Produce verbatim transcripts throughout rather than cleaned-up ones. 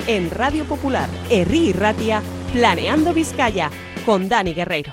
en Radio Popular, Herri y Ratia, Planeando Vizcaya, con Dani Guerreiro.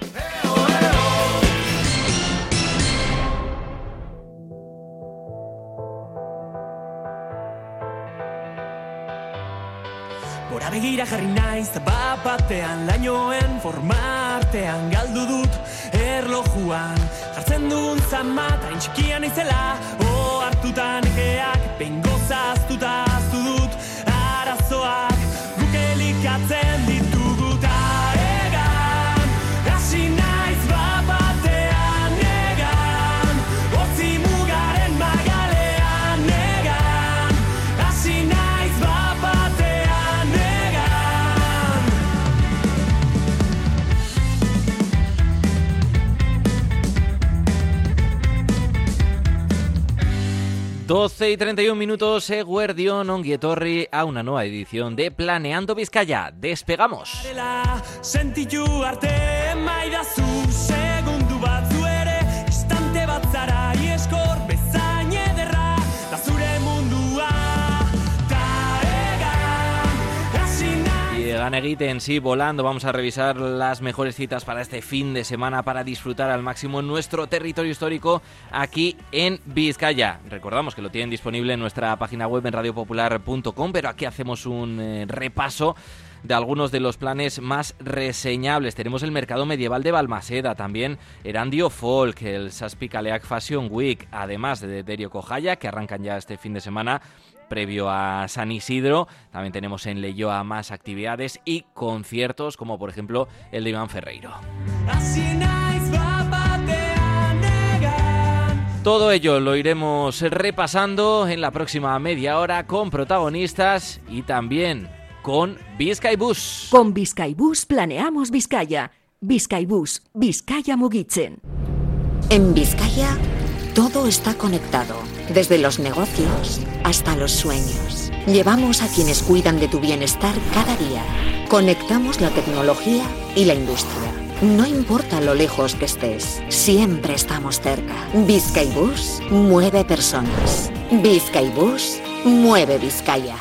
Gora begira jarri naiz, bat batean lainoen formartean galdu dut erlojuan. Jartzen dugun zama, tain txikian izela, o hartutan ekeak, bengo zaztuta aztu dut, arazoak guk elikatzen ditugu ta egan, hasi naiz bat batean egan, hortzi mugaren magalean egan, hasi naiz bat batean egan. doce y treinta y un minutos, eguerdion, ongi etorri a una nueva edición de Planeando Vizcaya. ¡Despegamos! Sentitu arte maidazu segundu batzu ere, istante bat zara ieskor bezain ederra, da zure mundua ta egan, hasi nahi. Y egan egiten, sí, volando, vamos a revisar las mejores citas para este fin de semana para disfrutar al máximo nuestro territorio histórico aquí en Vizcaya. Recordamos que lo tienen disponible en nuestra página web en radio popular punto com, pero aquí hacemos un eh, repaso de algunos de los planes más reseñables. Tenemos el Mercado Medieval de Balmaseda, también Erandio Folk, el Saspicaleac Fashion Week, además de Derio Cojaya, que arrancan ya este fin de semana previo a San Isidro. También tenemos en Leioa más actividades y conciertos, como por ejemplo el de Iván Ferreiro. Todo ello lo iremos repasando en la próxima media hora con protagonistas y también con Bizkaibus. Con Bizkaibus planeamos Vizcaya. Bizkaibus, Vizcaya mugitzen. En Vizcaya todo está conectado, desde los negocios hasta los sueños. Llevamos a quienes cuidan de tu bienestar cada día. Conectamos la tecnología y la industria. No importa lo lejos que estés, siempre estamos cerca. Bizkaibus mueve personas. Bizkaibus mueve Vizcaya.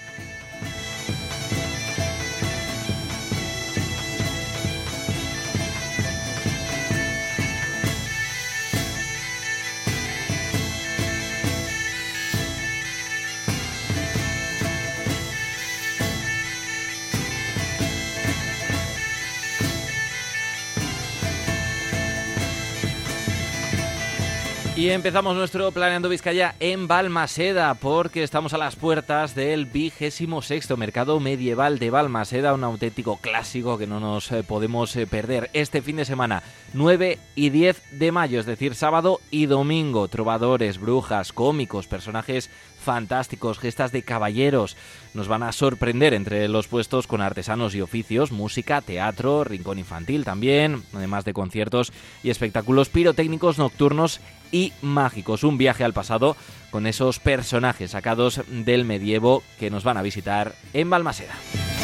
Y empezamos nuestro Planeando Vizcaya en Balmaseda, porque estamos a las puertas del vigésimo sexto Mercado Medieval de Balmaseda, un auténtico clásico que no nos eh, podemos eh, perder. Este fin de semana, nueve y diez de mayo, es decir, sábado y domingo. Trovadores, brujas, cómicos, personajes fantásticos, gestas de caballeros. Nos van a sorprender entre los puestos con artesanos y oficios, música, teatro, rincón infantil también, además de conciertos y espectáculos pirotécnicos nocturnos y mágicos. Un viaje al pasado con esos personajes sacados del medievo que nos van a visitar en Balmaseda.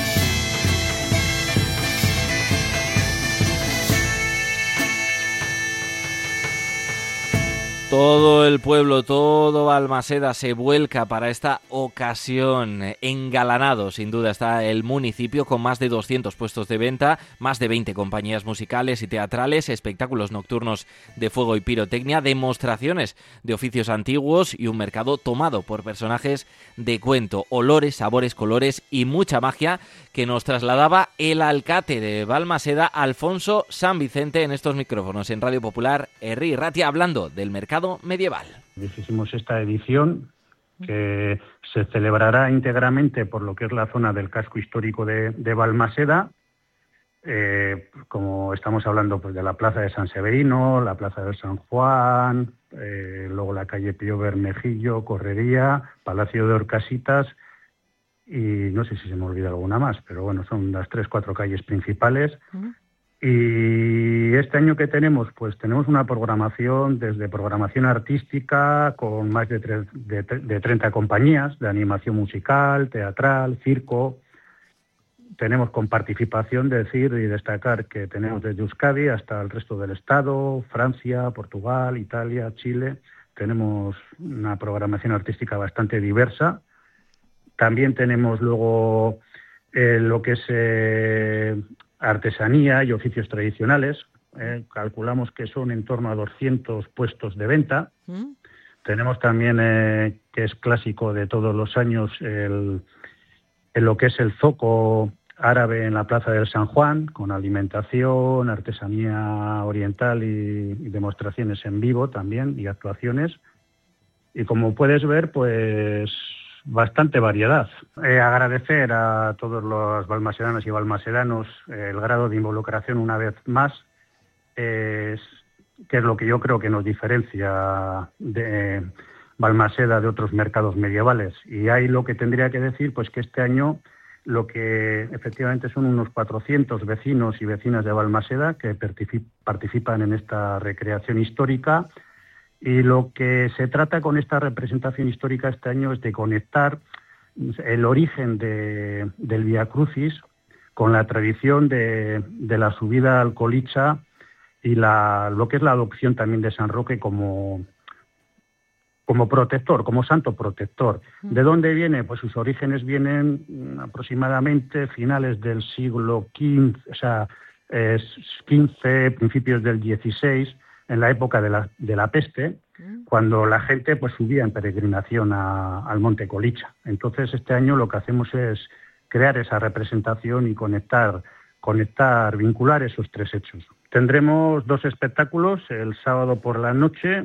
Todo el pueblo, todo Balmaseda se vuelca para esta ocasión. Engalanado, sin duda, está el municipio con más de doscientos puestos de venta, más de veinte compañías musicales y teatrales, espectáculos nocturnos de fuego y pirotecnia, demostraciones de oficios antiguos y un mercado tomado por personajes de cuento, olores, sabores, colores y mucha magia que nos trasladaba el alcalde de Balmaseda, Alfonso San Vicente, en estos micrófonos en Radio Popular, Herri y Ratia, hablando del mercado medieval. Hicimos esta edición que se celebrará íntegramente por lo que es la zona del casco histórico de, de Balmaseda, eh, como estamos hablando pues de la plaza de San Severino, la plaza de San Juan, eh, luego la calle Pío Bermejillo, Correría, Palacio de Orcasitas y no sé si se me olvida alguna más, pero bueno, son las tres, cuatro calles principales. Uh-huh. Y este año que tenemos, pues tenemos una programación, desde programación artística, con más de, tre- de, de treinta compañías, de animación musical, teatral, circo. Tenemos con participación, decir y destacar que tenemos desde Euskadi hasta el resto del Estado, Francia, Portugal, Italia, Chile. Tenemos una programación artística bastante diversa. También tenemos luego eh, lo que es eh, artesanía y oficios tradicionales. Eh, calculamos que son en torno a doscientos puestos de venta. ¿Mm? Tenemos también, eh, que es clásico de todos los años, el, el lo que es el zoco árabe en la Plaza del San Juan, con alimentación, artesanía oriental y, y demostraciones en vivo también y actuaciones. Y como puedes ver, pues bastante variedad. Eh, agradecer a todos los balmasedanos y balmasedanos eh, el grado de involucración una vez más, eh, que es lo que yo creo que nos diferencia de Balmaseda de otros mercados medievales. Y ahí lo que tendría que decir, pues que este año lo que efectivamente son unos cuatrocientos vecinos y vecinas de Balmaseda que participan en esta recreación histórica. Y lo que se trata con esta representación histórica este año es de conectar el origen de, del Vía Crucis con la tradición de, de la subida al Colicha y la, lo que es la adopción también de San Roque como, como protector, como santo protector. ¿De dónde viene? Pues sus orígenes vienen aproximadamente finales del siglo quince, o sea, eh, quince, principios del dieciséis, en la época de la, de la peste, cuando la gente pues subía en peregrinación a, al Monte Colicha. Entonces este año lo que hacemos es crear esa representación y conectar, conectar, vincular esos tres hechos. Tendremos dos espectáculos el sábado por la noche.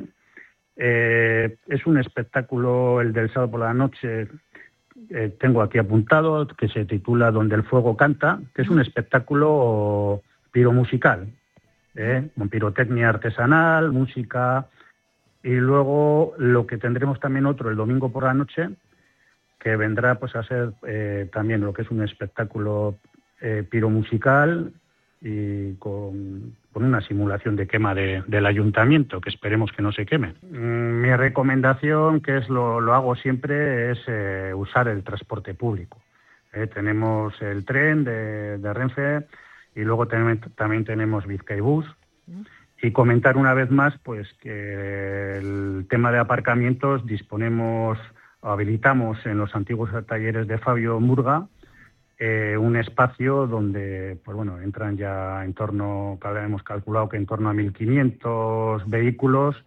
Eh, es un espectáculo, el del sábado por la noche, eh, tengo aquí apuntado, que se titula Donde el fuego canta, que es un espectáculo piromusical. Eh, con pirotecnia artesanal, música, y luego lo que tendremos también otro el domingo por la noche, que vendrá pues a ser eh, también lo que es un espectáculo eh, piromusical y con, con una simulación de quema de, del ayuntamiento, que esperemos que no se queme. Mm, mi recomendación, que es lo, lo hago siempre, es eh, usar el transporte público. Eh, tenemos el tren de, de Renfe, y luego también, también tenemos Bizkaibus. Y comentar una vez más pues que el tema de aparcamientos disponemos, habilitamos en los antiguos talleres de Fabio Murga eh, un espacio donde pues bueno entran ya en torno, hemos calculado que en torno a mil quinientos vehículos,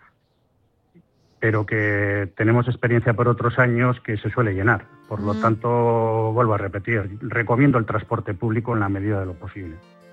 pero que tenemos experiencia por otros años que se suele llenar. Por lo tanto, vuelvo a repetir, recomiendo el transporte público en la medida de lo posible.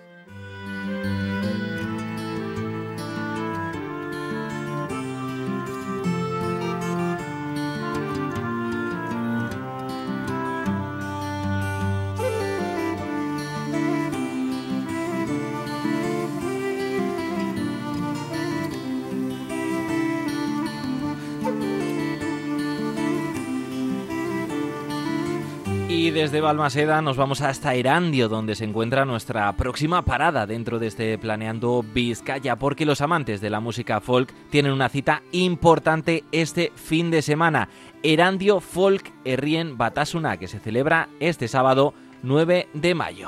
Y desde Balmaseda nos vamos hasta Erandio, donde se encuentra nuestra próxima parada dentro de este Planeando Vizcaya, porque los amantes de la música folk tienen una cita importante este fin de semana. Erandio Folk Herrien Batasuna, que se celebra este sábado nueve de mayo.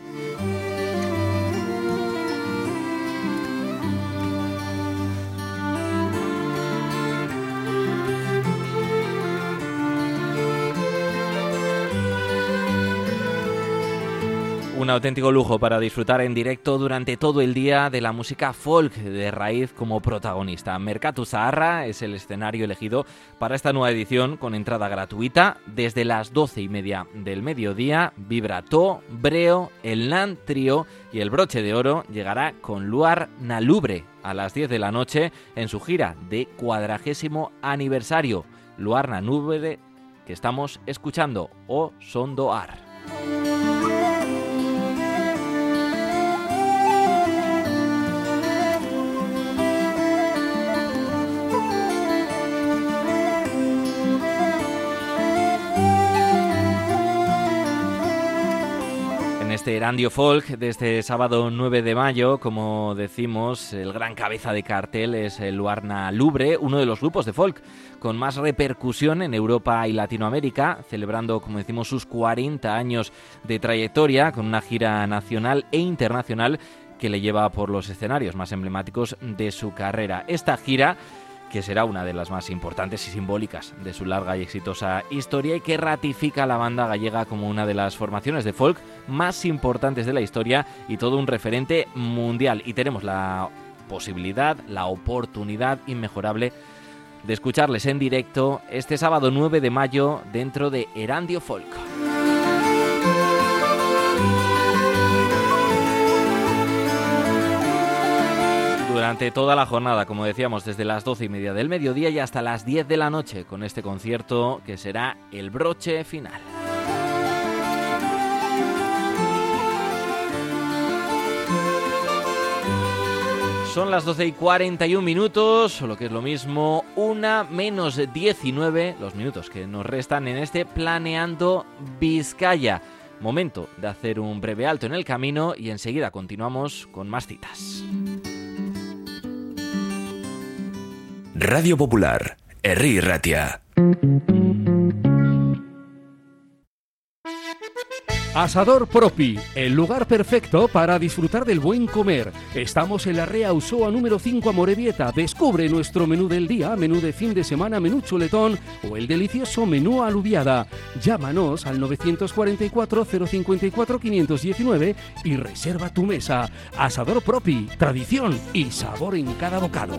Un auténtico lujo para disfrutar en directo durante todo el día de la música folk de raíz como protagonista. Merkatu Zaharra es el escenario elegido para esta nueva edición con entrada gratuita desde las doce y media del mediodía. Vibrato, Breo, el Nan Trio y el Broche de Oro llegará con Luar Nalubre a las diez de la noche en su gira de cuadragésimo aniversario. Luar Nalubre, que estamos escuchando, o Sondoar. Este Erandio Folk de este sábado nueve de mayo, como decimos, el gran cabeza de cartel es el Luar Nalubre, uno de los grupos de folk con más repercusión en Europa y Latinoamérica, celebrando, como decimos, sus cuarenta años de trayectoria con una gira nacional e internacional que le lleva por los escenarios más emblemáticos de su carrera. Esta gira, que será una de las más importantes y simbólicas de su larga y exitosa historia y que ratifica a la banda gallega como una de las formaciones de folk más importantes de la historia y todo un referente mundial. Y tenemos la posibilidad, la oportunidad inmejorable de escucharles en directo este sábado nueve de mayo dentro de Erandio Folk. Durante toda la jornada, como decíamos, desde las doce y media del mediodía y hasta las diez de la noche, con este concierto que será el broche final. Son las doce y cuarenta y un minutos, o lo que es lo mismo, una menos diecinueve, los minutos que nos restan en este Planeando Vizcaya. Momento de hacer un breve alto en el camino y enseguida continuamos con más citas. Radio Popular, Herri Ratia. Asador Propi, el lugar perfecto para disfrutar del buen comer. Estamos en la Rea Usoa número cinco Amorebieta. Descubre nuestro menú del día, menú de fin de semana, menú chuletón o el delicioso menú alubiada. Llámanos al nueve cuatro cuatro, cero cinco cuatro, cinco uno nueve y reserva tu mesa. Asador Propi, tradición y sabor en cada bocado.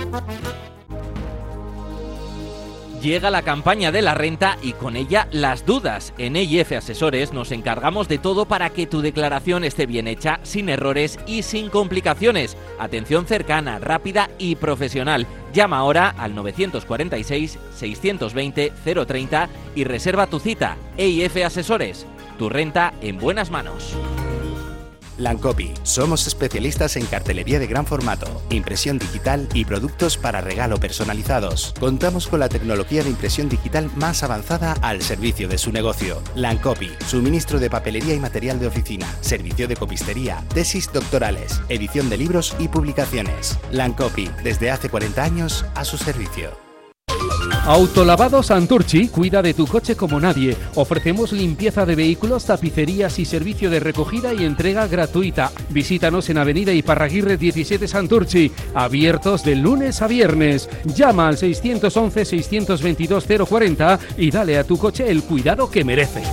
Llega la campaña de la renta y con ella las dudas. En E I F Asesores nos encargamos de todo para que tu declaración esté bien hecha, sin errores y sin complicaciones. Atención cercana, rápida y profesional. Llama ahora al nueve cuatro seis, seis dos cero, cero treinta y reserva tu cita. E I F Asesores, tu renta en buenas manos. Lancopy. Somos especialistas en cartelería de gran formato, impresión digital y productos para regalo personalizados. Contamos con la tecnología de impresión digital más avanzada al servicio de su negocio. Lancopy. Suministro de papelería y material de oficina, servicio de copistería, tesis doctorales, edición de libros y publicaciones. Lancopy. Desde hace cuarenta años a su servicio. Autolavado Santurchi cuida de tu coche como nadie. Ofrecemos limpieza de vehículos, tapicerías y servicio de recogida y entrega gratuita. Visítanos en Avenida Iparraguirre diecisiete Santurchi, abiertos de lunes a viernes. Llama al seis once, seis veintidós, cero cuarenta y dale a tu coche el cuidado que merece.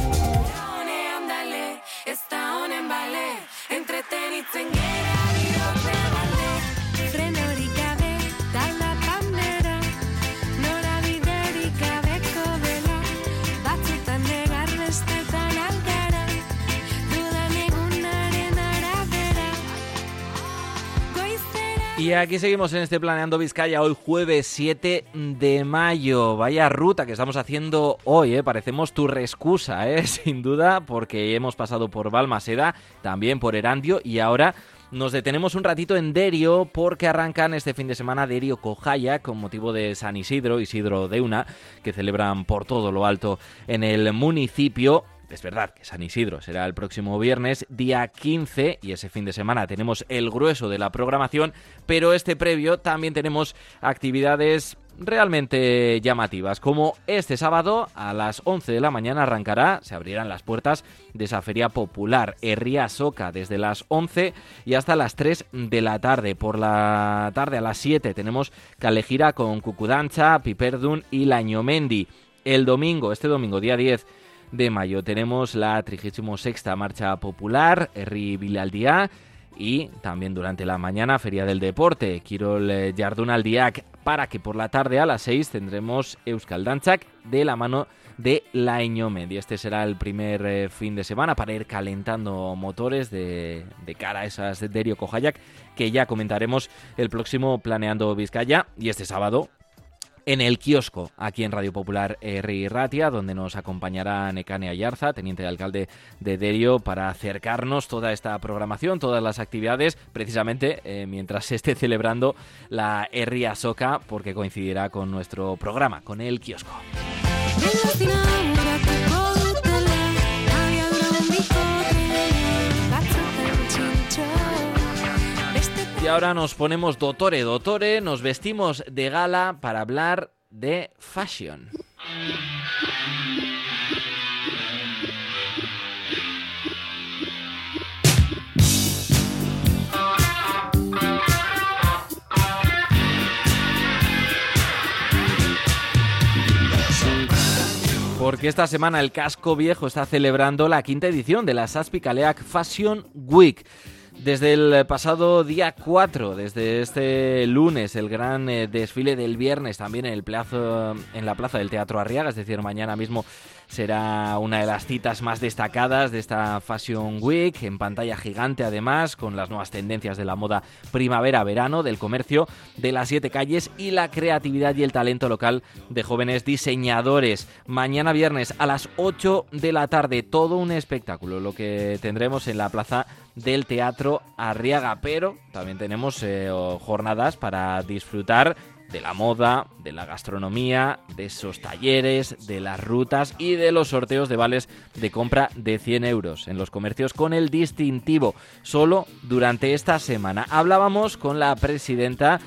Y aquí seguimos en este Planeando Vizcaya, hoy jueves siete de mayo. Vaya ruta que estamos haciendo hoy, ¿eh? Parecemos Turrescusa, ¿eh? Sin duda, porque hemos pasado por Balmaseda, también por Erandio y ahora nos detenemos un ratito en Derio porque arrancan este fin de semana Derio Cojaya con motivo de San Isidro, Isidro Deuna, que celebran por todo lo alto en el municipio. Es verdad que San Isidro será el próximo viernes, día quince, y ese fin de semana tenemos el grueso de la programación, pero este previo también tenemos actividades realmente llamativas, como este sábado a las once de la mañana arrancará, se abrirán las puertas de esa feria popular Herria Soca desde las once y hasta las tres de la tarde. Por la tarde a las siete tenemos Calejira con Cucudancha, Piperdun y Lañomendi. El domingo, este domingo, día diez de mayo, tenemos la trigésima sexta Marcha Popular, Herri Bilaldiá, y también durante la mañana Feria del Deporte, Kirol Jardunaldiak, para que por la tarde a las seis tendremos Euskal Dantzak de la mano de Lañomendi. Este será el primer eh, fin de semana para ir calentando motores de, de cara a esas de Derio Cojaya, que ya comentaremos el próximo Planeando Vizcaya, y este sábado en el kiosco, aquí en Radio Popular Herri Ratia, donde nos acompañará Nekane Ayarza, teniente de alcalde de Derio, para acercarnos toda esta programación, todas las actividades, precisamente eh, mientras se esté celebrando la Herria Soca, porque coincidirá con nuestro programa, con el kiosco. Y ahora nos ponemos dotore, dotore, nos vestimos de gala para hablar de fashion. Porque esta semana el Casco Viejo está celebrando la quinta edición de la Zazpikaleak Fashion Week. Desde el pasado día cuatro, desde este lunes, el gran eh, desfile del viernes también en el plazo, en la plaza del Teatro Arriaga, es decir, mañana mismo será una de las citas más destacadas de esta Fashion Week, en pantalla gigante además, con las nuevas tendencias de la moda primavera-verano, del comercio, de las siete calles y la creatividad y el talento local de jóvenes diseñadores. Mañana viernes a las ocho de la tarde, todo un espectáculo lo que tendremos en la plaza del Teatro Arriaga, pero también tenemos eh, jornadas para disfrutar de la moda, de la gastronomía, de esos talleres, de las rutas y de los sorteos de vales de compra de cien euros en los comercios con el distintivo, solo durante esta semana. Hablábamos con la presidenta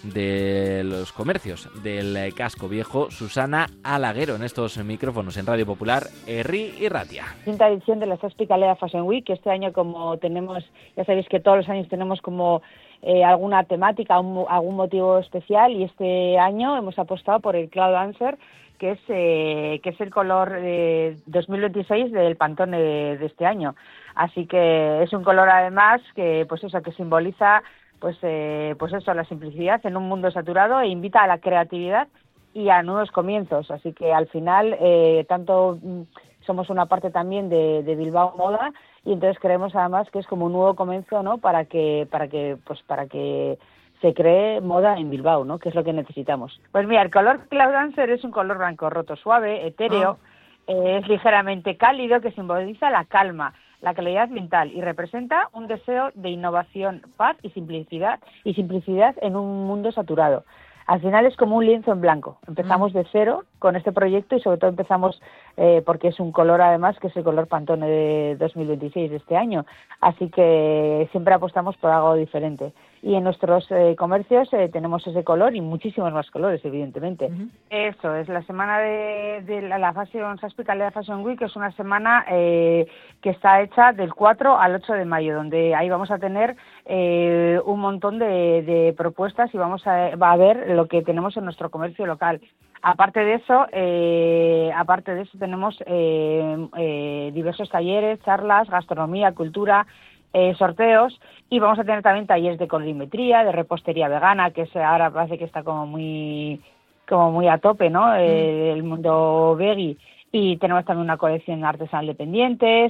de los comercios del Casco Viejo, Susana Alaguero, en estos micrófonos en Radio Popular, Herri y Ratia. Quinta edición de la Zazpikaleak Fashion Week, que este año, como tenemos, ya sabéis que todos los años tenemos como eh, alguna temática, un, algún motivo especial, y este año hemos apostado por el Cloud Dancer, que es eh, que es el color eh, dos mil veintiséis del Pantone de, de este año. Así que es un color además que, pues eso, que simboliza pues eh, pues eso, la simplicidad en un mundo saturado e invita a la creatividad y a nuevos comienzos. Así que al final eh, tanto somos una parte también de, de Bilbao Moda, y entonces creemos además que es como un nuevo comienzo, ¿no? Para que para que pues para que se cree moda en Bilbao, ¿no? Que es lo que necesitamos. Pues mira, el color Cloud Dancer es un color blanco roto suave, etéreo, oh. eh, es ligeramente cálido, que simboliza la calma, la calidad mental, y representa un deseo de innovación, paz y simplicidad y simplicidad en un mundo saturado. Al final es como un lienzo en blanco. Empezamos de cero con este proyecto, y sobre todo empezamos eh, porque es un color además que es el color Pantone de dos mil veintiséis de este año. Así que siempre apostamos por algo diferente. Y en nuestros eh, comercios eh, tenemos ese color y muchísimos más colores, evidentemente. Uh-huh. Eso, es la semana de, de la, la Fashion Zazpikaleak Fashion Week, que es una semana eh, que está hecha del cuatro al ocho de mayo, donde ahí vamos a tener eh, un montón de, de propuestas y vamos a, va a ver lo que tenemos en nuestro comercio local. Aparte de eso, eh, aparte de eso tenemos eh, eh, diversos talleres, charlas, gastronomía, cultura, Eh, sorteos, y vamos a tener también talleres de colorimetría, de repostería vegana, que es, ahora parece que está como muy como muy a tope, ¿no? Mm. Eh, el mundo veggie. Y tenemos también una colección artesanal de pendientes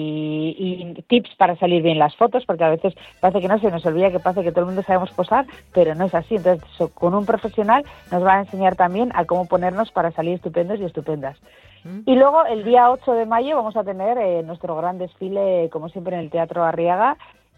y, y tips para salir bien las fotos, porque a veces parece que no se nos olvida, que parece que todo el mundo sabemos posar, pero no es así. Entonces, con un profesional nos va a enseñar también a cómo ponernos para salir estupendos y estupendas. Y luego, el día ocho de mayo, vamos a tener eh, nuestro gran desfile, como siempre, en el Teatro Arriaga,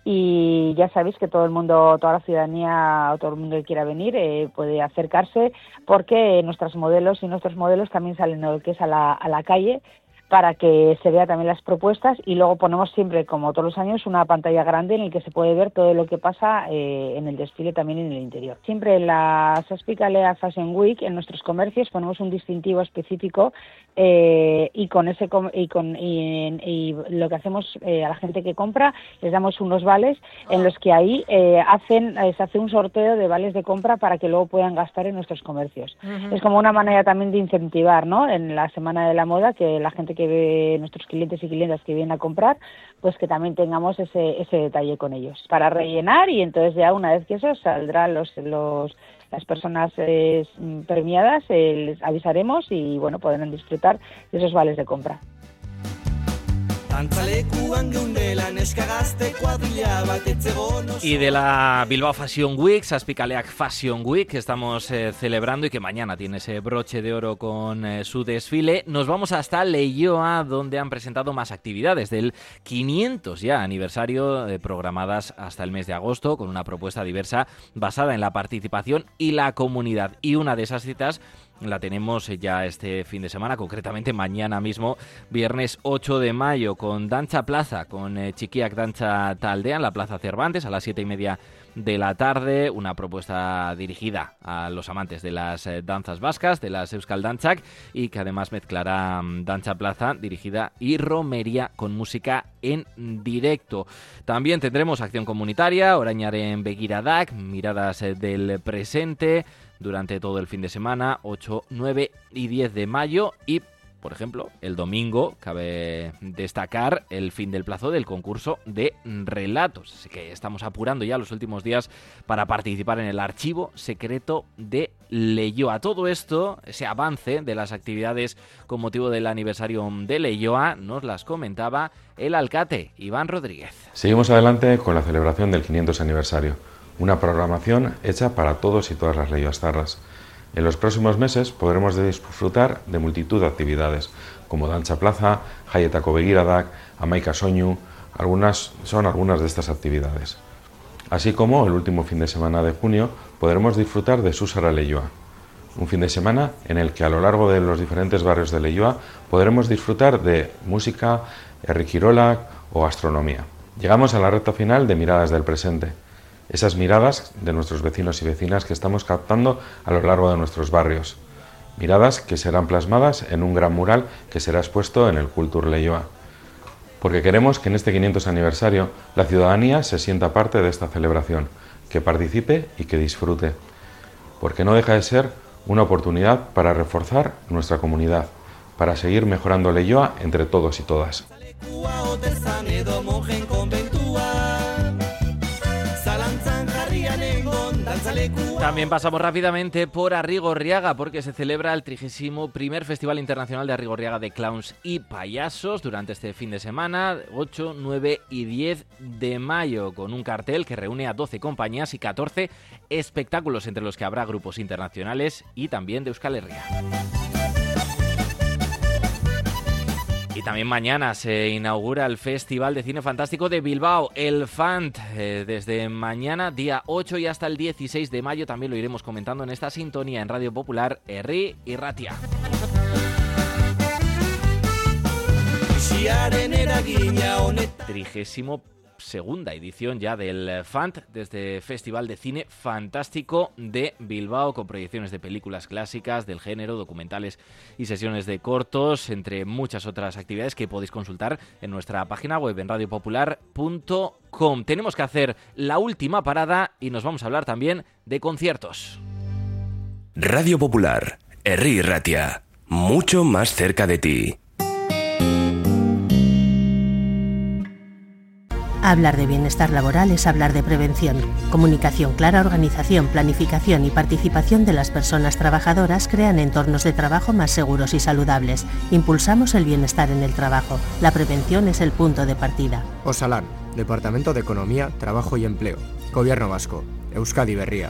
y ya sabéis que todo el mundo, toda la ciudadanía, o todo el mundo que quiera venir eh, puede acercarse, porque nuestros modelos y nuestros modelos también salen a lo que es a la, a la calle, para que se vea también las propuestas, y luego ponemos siempre, como todos los años, una pantalla grande en la que se puede ver todo lo que pasa eh, en el desfile, también en el interior. Siempre en la Zazpikaleak Fashion Week, en nuestros comercios, ponemos un distintivo específico eh, y con ese y con y, y lo que hacemos eh, a la gente que compra, les damos unos vales en los que ahí eh, hacen eh, se hace un sorteo de vales de compra para que luego puedan gastar en nuestros comercios. Uh-huh. Es como una manera también de incentivar, ¿no? En la Semana de la Moda, que la gente que ve, nuestros clientes y clientas que vienen a comprar, pues que también tengamos ese ese detalle con ellos para rellenar, y entonces ya una vez que eso saldrán los los las personas eh, premiadas, eh, les avisaremos y bueno, podrán disfrutar de esos vales de compra. Y de la Bilbao Fashion Week, Zazpikaleak Fashion Week, que estamos eh, celebrando y que mañana tiene ese broche de oro con eh, su desfile, nos vamos hasta Leioa, donde han presentado más actividades del quinientos ya aniversario eh, programadas hasta el mes de agosto, con una propuesta diversa basada en la participación y la comunidad. Y una de esas citas la tenemos ya este fin de semana, concretamente mañana mismo, viernes ocho de mayo, con Dantza Plaza, con eh, Txikiak Dantza Taldea en la Plaza Cervantes a las siete y media de la tarde, una propuesta dirigida a los amantes de las eh, danzas vascas, de las Euskal Dantzak, y que además mezclará um, Dantza Plaza dirigida y romería con música en directo. También tendremos acción comunitaria, Orainaren Begiradak, miradas eh, del presente, durante todo el fin de semana, ocho, nueve y diez de mayo, y Por ejemplo, el domingo cabe destacar el fin del plazo del concurso de relatos. Así que estamos apurando ya los últimos días para participar en el archivo secreto de Leioa. Todo esto, ese avance de las actividades con motivo del aniversario de Leioa, nos las comentaba el alcate, Iván Rodríguez. Seguimos adelante con la celebración del quinientos aniversario, una programación hecha para todos y todas las leioastarras. En los próximos meses podremos disfrutar de multitud de actividades, como Danza Plaza, Jaietako Begiradak, Hamaika Soinu, algunas son algunas de estas actividades. Así como el último fin de semana de junio podremos disfrutar de Susara Leioa, un fin de semana en el que a lo largo de los diferentes barrios de Leioa podremos disfrutar de música, herri kirolak o astronomía. Llegamos a la recta final de Miradas del Presente. Esas miradas de nuestros vecinos y vecinas que estamos captando a lo largo de nuestros barrios. Miradas que serán plasmadas en un gran mural que será expuesto en el Kultur Leioa. Porque queremos que en este quinientos aniversario la ciudadanía se sienta parte de esta celebración, que participe y que disfrute. Porque no deja de ser una oportunidad para reforzar nuestra comunidad, para seguir mejorando Leioa entre todos y todas. También pasamos rápidamente por Arrigorriaga porque se celebra el trigésimo primer Festival Internacional de Arrigorriaga de Clowns y Payasos durante este fin de semana, ocho, nueve y diez de mayo, con un cartel que reúne a doce compañías y catorce espectáculos, entre los que habrá grupos internacionales y también de Euskal Herria. Y también mañana se inaugura el Festival de Cine Fantástico de Bilbao, el Fant, eh, desde mañana, día ocho y hasta el dieciséis de mayo. También lo iremos comentando en esta sintonía en Radio Popular, Herri y Ratia. Trigésimo segunda edición ya del Fant, desde Festival de Cine Fantástico de Bilbao, con proyecciones de películas clásicas del género, documentales y sesiones de cortos, entre muchas otras actividades que podéis consultar en nuestra página web en radio popular punto com. Tenemos que hacer la última parada y nos vamos a hablar también de conciertos. Radio Popular, Herri y Ratia, mucho más cerca de ti. Hablar de bienestar laboral es hablar de prevención. Comunicación clara, organización, planificación y participación de las personas trabajadoras crean entornos de trabajo más seguros y saludables. Impulsamos el bienestar en el trabajo. La prevención es el punto de partida. Osalan, Departamento de Economía, Trabajo y Empleo. Gobierno Vasco. Euskadi Berria.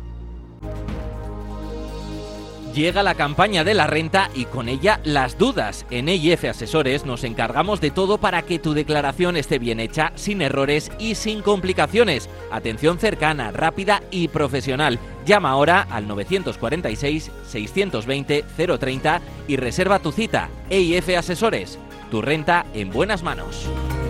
Llega la campaña de la renta y con ella las dudas. En E I F Asesores nos encargamos de todo para que tu declaración esté bien hecha, sin errores y sin complicaciones. Atención cercana, rápida y profesional. Llama ahora al novecientos cuarenta y seis, seiscientos veinte, cero treinta y reserva tu cita. E I F Asesores, tu renta en buenas manos.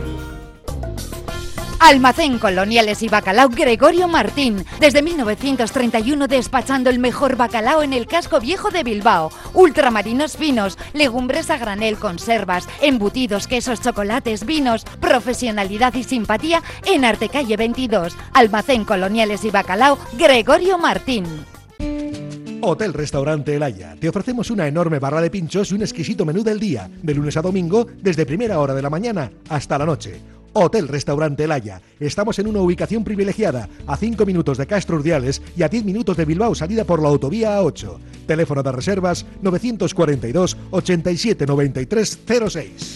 Almacén Coloniales y Bacalao Gregorio Martín. Desde mil novecientos treinta y uno despachando el mejor bacalao en el casco viejo de Bilbao. Ultramarinos finos, legumbres a granel, conservas, embutidos, quesos, chocolates, vinos. Profesionalidad y simpatía en Artecalle veintidós. Almacén Coloniales y Bacalao Gregorio Martín. Hotel Restaurante El Haya. Te ofrecemos una enorme barra de pinchos y un exquisito menú del día, de lunes a domingo, desde primera hora de la mañana hasta la noche. Hotel Restaurante El Haya. Estamos en una ubicación privilegiada, a cinco minutos de Castro Urdiales y a diez minutos de Bilbao, salida por la autovía A ocho. Teléfono de reservas novecientos cuarenta y dos, ochenta y siete, noventa y tres, cero seis.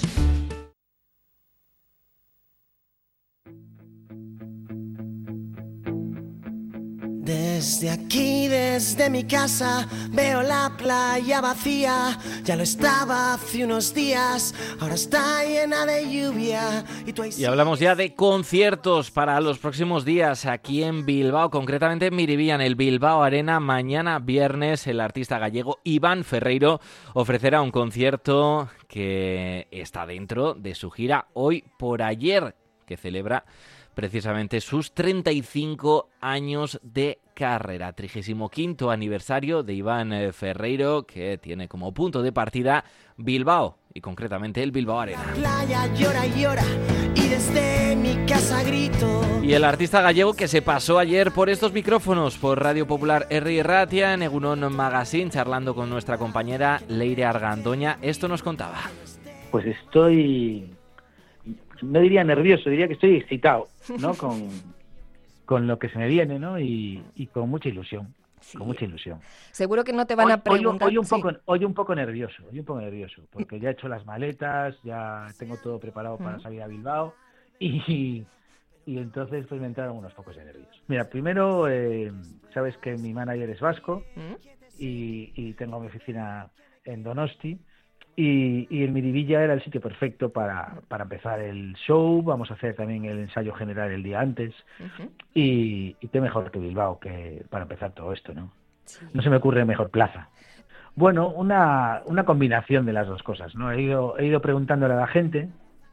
Desde aquí, desde mi casa, veo la playa vacía. Ya lo estaba hace unos días, ahora está llena de lluvia. Y, tú ahí... y hablamos ya de conciertos para los próximos días aquí en Bilbao, concretamente en Miribilla, en el Bilbao Arena. Mañana viernes el artista gallego Iván Ferreiro ofrecerá un concierto que está dentro de su gira Hoy por Ayer, que celebra precisamente sus treinta y cinco años de carrera. trigésimo quinto aniversario de Iván Ferreiro, que tiene como punto de partida Bilbao y concretamente el Bilbao Arena. La playa llora y llora y desde mi casa grito. Y el artista gallego que se pasó ayer por estos micrófonos, por Radio Popular Herri Ratia, en Egunon Magazine, charlando con nuestra compañera Leire Argandoña, esto nos contaba. Pues estoy, no diría nervioso, diría que estoy excitado, ¿no? Con, con lo que se me viene, ¿no? Y, y con mucha ilusión. Sí. Con mucha ilusión. Seguro que no te van hoy, a preguntar. Hoy, hoy, un poco, sí. hoy un poco nervioso, hoy un poco nervioso, porque ya he hecho las maletas, ya tengo todo preparado para salir a Bilbao y, y entonces pues me entraron unos pocos de nervios. Mira, primero, eh, sabes que mi manager es vasco y, y tengo mi oficina en Donosti y, y el Miribilla era el sitio perfecto para, para empezar el show. Vamos a hacer también el ensayo general el día antes uh-huh. y, y qué mejor que Bilbao que para empezar todo esto, ¿no? Sí. No se me ocurre mejor plaza. Bueno, una, una combinación de las dos cosas, ¿no? He ido, he ido preguntándole a la gente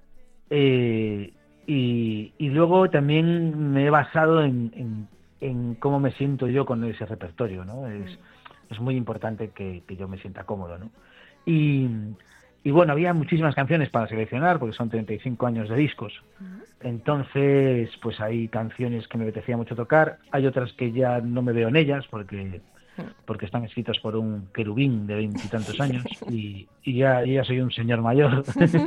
eh, y, y luego también me he basado en, en, en cómo me siento yo con ese repertorio, ¿no? Es, es muy importante que, que yo me sienta cómodo, ¿no? Y, y bueno, había muchísimas canciones para seleccionar porque son treinta y cinco años de discos. Entonces, pues hay canciones que me apetecía mucho tocar, hay otras que ya no me veo en ellas porque porque están escritas por un querubín de veintitantos años y, y ya, ya soy un señor mayor.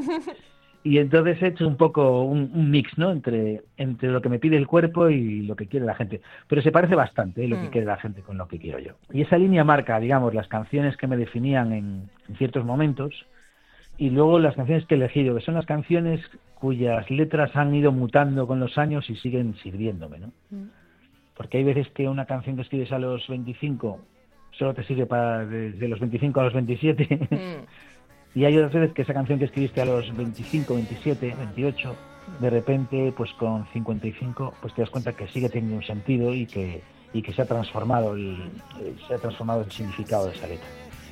Y entonces he hecho un poco un, un mix, ¿no? Entre, entre lo que me pide el cuerpo y lo que quiere la gente. Pero se parece bastante, ¿eh? Lo que quiere la gente con lo que quiero yo. Y esa línea marca, digamos, las canciones que me definían en, en ciertos momentos y luego las canciones que he elegido, que son las canciones cuyas letras han ido mutando con los años y siguen sirviéndome, ¿no? Porque hay veces que una canción que escribes a los veinticinco solo te sirve para desde los veinticinco a los veintisiete. Mm. Y hay otras veces que esa canción que escribiste a los veinticinco, veintisiete, veintiocho, de repente, pues con cincuenta y cinco, pues te das cuenta que sigue teniendo un sentido y que, y que se ha transformado el, se ha transformado el significado de esa letra.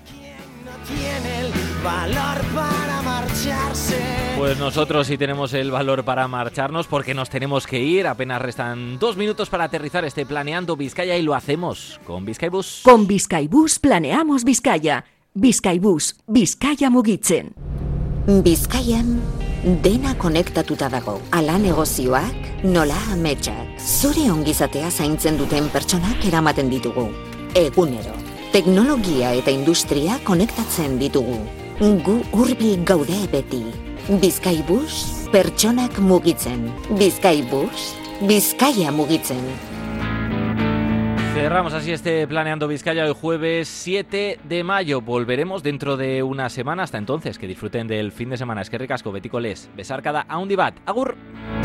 Tiene el valor para marcharse. Pues nosotros sí tenemos el valor para marcharnos porque nos tenemos que ir. Apenas restan dos minutos para aterrizar este Planeando Vizcaya y lo hacemos con Bizkaibus. Con Bizkaibus planeamos Vizcaya. Bizkaibus, Bizkaia mugitzen. Bizkaian dena konektatuta dago. Ala negozioak, nola ametsak. Zure ongizatea zaintzen duten pertsonak eramaten ditugu. Egunero. Teknologia eta industria konektatzen ditugu. Gu hurbil gaude beti. Bizkaibus, pertsonak mugitzen. Bizkaibus, Bizkaia mugitzen. Cerramos así este Planeando Vizcaya el jueves siete de mayo. Volveremos dentro de una semana. Hasta entonces, que disfruten del fin de semana. Eskerrik asko, betiko les. Besarkada, haundi bat. Agur!